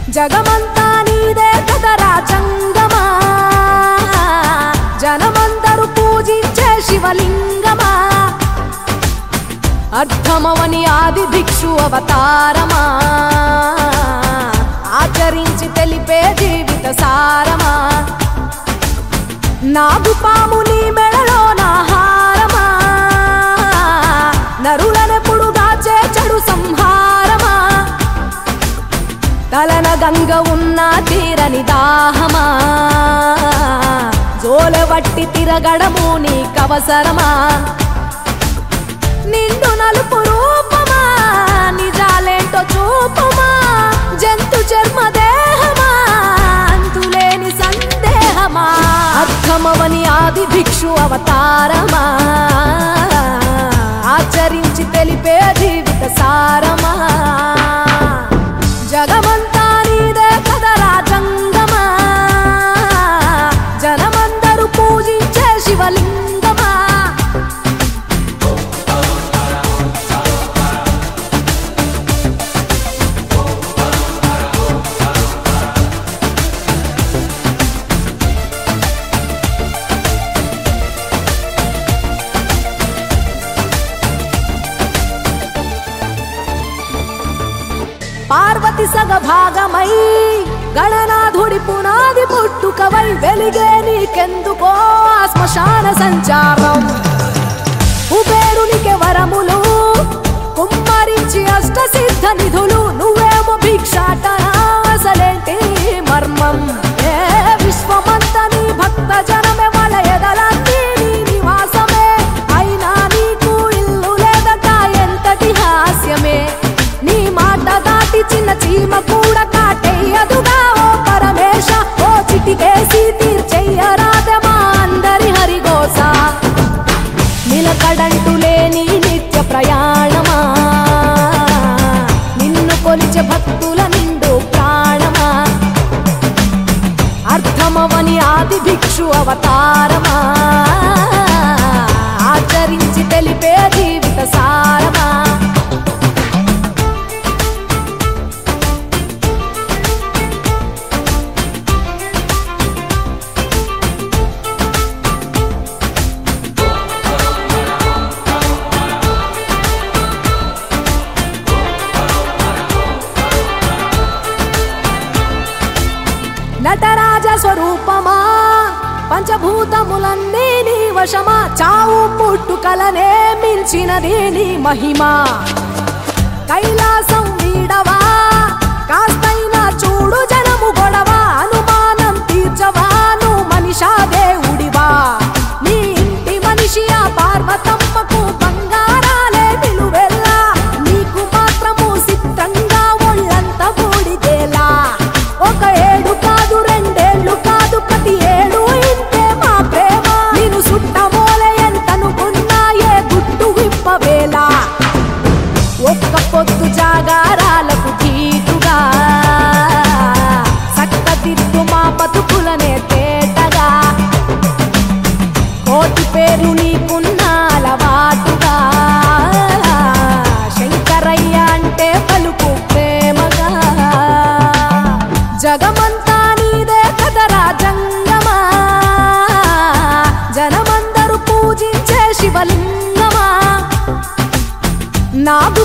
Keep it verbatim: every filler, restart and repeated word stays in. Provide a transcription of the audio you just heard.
జగమంతా నీదే కదరా జంగమా, జనమందరూ పూజించే శివలింగమా, అర్థమవని ఆది భిక్షు అవతారమా, ఆచరించి తెలిపే జీవిత సారమా, నాగుపాము నీ మెడలో నా హారమా, నరులనెప్పుడు గాచే చెడు సంహారమా, తలన గంగ ఉన్న తీరని దాహమా, జోలవట్టి తిరగడము నీకవసరమా, నిండు నలుపు రూపమా నిజాలేంటో చూపమా, జంతు చర్మ దేహమా అంతులేని సందేహమా, అర్థమవని ఆది భిక్షు అవతారమా, ఆచరించి తెలిపే జీవిత సారమా, జగమంతా నీదే కదరా జంగమా, జనమందరూ పూజించే శివలింగమా. పార్వతి సగ భాగమై గణనాథుడి పునాది పుట్టుకవై వెలిగే నీకెందుకో శ్మశాన సంచారం, కుబేరునికి వరములు కుమ్మరించి అష్ట సిద్ధ నిధులు, నువ్వేమో భిక్షాటన అసలేంటి మర్మం, ఏ విశ్వమంత నీ భక్త జనమే వాళ్ళ ఎదలన్నీ నీ నివాసమే, అయినా నీకు ఇల్లు లేదట ఎంతటి హాస్యమే, నీ మాట దాటి చిన్న చీమ కూడా కాటేయదుగా ఓ పరమేశ, ఓ చిటికేసి తీర్చెయ్యరాదమా అందరి హరిగోస, నిలకడంటూ లేని నిత్య ప్రయాణమా, నిన్ను కొలిచే భక్తుల నిండు ప్రాణమా, అర్థమవని ఆది భిక్షు అవతారమా, ఆచరించి తెలిపే జీవిత సారమా. నటరాజ స్వరూపమా పంచభూతములన్నీ నీ వశమా, చావు పుట్టుకలనే మించినది నీ మహిమా, కైలాసం వీడవా కాస్తైనా చూడు జనము గొడవ, అనుమానం తీర్చవా నువ్వు మనిషా దేవుడివా, నీ ఇంటి మనిషి ఆ పార్వతమ్మకు బంగారాలే నిలువెల్లా, నీకు మాత్రము సిద్ధంగా ఒళ్ళంత బూడిదేలా, ఒక ఏడు కాదు రెండేళ్లు కాదు ప్రతి ఏడు ఇంతే మా ప్రేమ, నేను సుట్టమోలే ఎంతనుకున్నా ఏ గుట్టు విప్పవేలా, ఒక్క పొద్దు జాగారాలకు తీటుగా సక్కదిద్దు మా బతుకులనే తేటగా, కోటి పేరు నీకున్న అలవాటుగా, శంకరయ్య అంటే పలుకు ప్రేమగా, జగమంతా నీదే కదరా జంగమా, జనమందరూ పూజించే శివలింగమా, నా